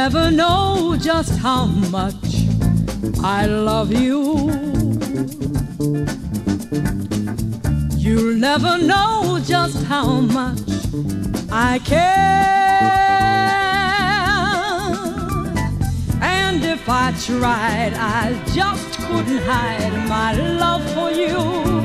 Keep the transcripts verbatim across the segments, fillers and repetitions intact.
never know just how much I love you. You'll never know just how much I care. And if I tried, I just couldn't hide my love for you.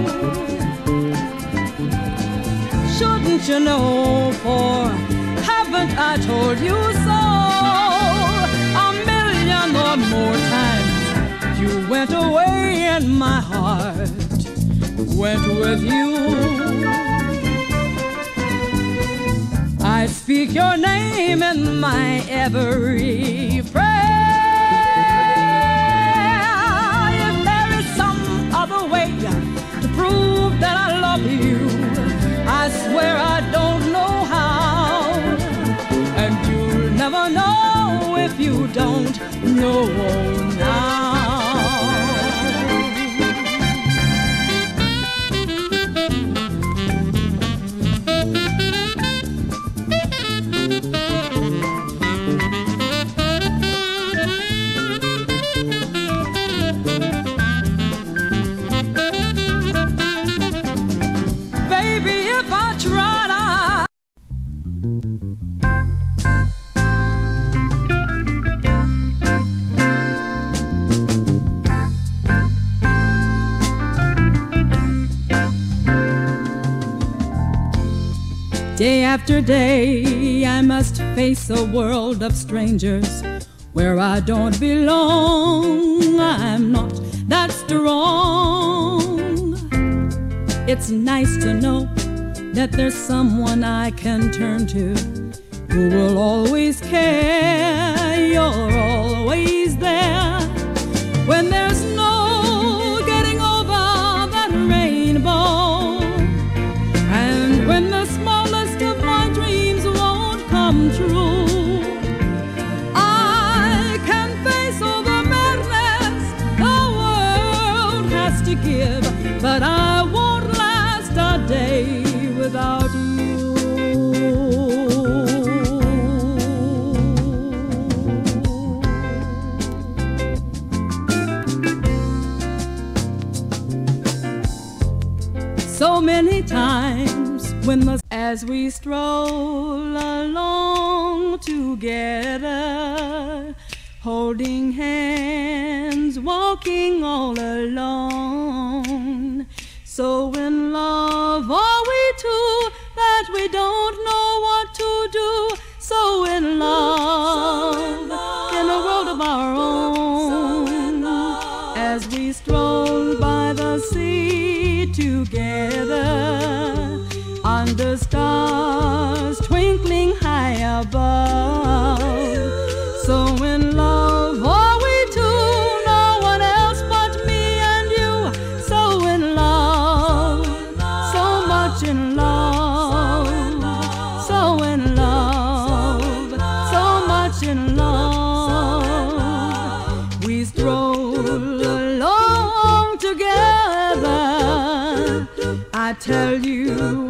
Shouldn't you know, for haven't I told you so? A million or more times you went away and my heart went with you. I speak your name in my every prayer. If there is some other way to prove that I love you, I swear I don't know how. And you'll never know if you don't know now. Day after day, I must face a world of strangers where I don't belong. I'm not that strong. It's nice to know that there's someone I can turn to who will always care. You're always there when there's no getting over that rainbow. And when the smallest of my dreams won't come true, I can face all the madness the world has to give, but I won't last a day without you. So many times when the, as we stroll along together, holding hands, walking all alone. So in love are we two that we don't know what to do. So in love, so in, love in a world of our own, so as we stroll by the sea together, under stars twinkling high above. So in love are we two, no one else but me and you. So in love, so much in love, so in love, so much in love. We stroll along together, I tell you